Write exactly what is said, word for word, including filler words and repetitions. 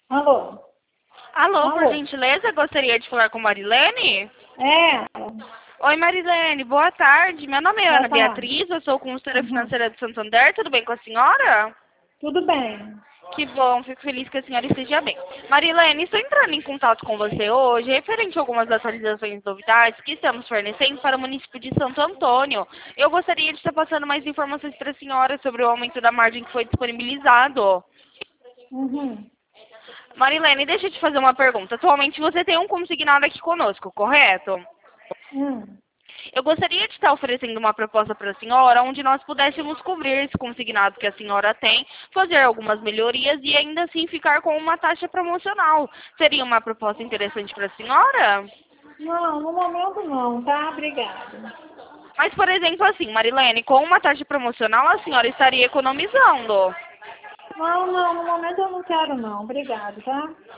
Alô? Alô, por Alô? gentileza, gostaria de falar com Marilene? É, Oi, Marilene, boa tarde. Meu nome é boa Ana tarde. Beatriz, eu sou consultora Uhum. financeira de Santander. Tudo bem com a senhora? Tudo bem. Que bom, fico feliz que a senhora esteja bem. Marilene, estou entrando em contato com você hoje referente a algumas atualizações e novidades que estamos fornecendo para o município de Santo Antônio. Eu gostaria de estar passando mais informações para a senhora sobre o aumento da margem que foi disponibilizado. Uhum. Marilene, deixa eu te fazer uma pergunta. Atualmente você tem um consignado aqui conosco, correto? Hum. Eu gostaria de estar oferecendo uma proposta para a senhora, onde nós pudéssemos cobrir esse consignado que a senhora tem, fazer algumas melhorias e ainda assim ficar com uma taxa promocional. Seria uma proposta interessante para a senhora? Não, no momento não, tá? Obrigada. Mas, por exemplo, assim, Marilene, com uma taxa promocional a senhora estaria economizando. Não, não, no momento eu não quero não. Obrigada, tá?